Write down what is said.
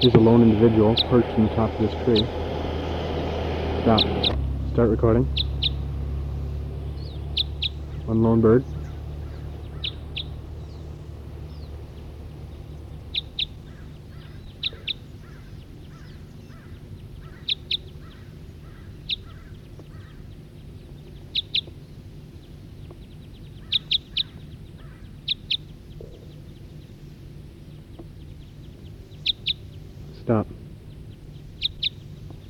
Here's a lone individual perched on the top of this tree. Stop. Start recording. One lone bird. Stop.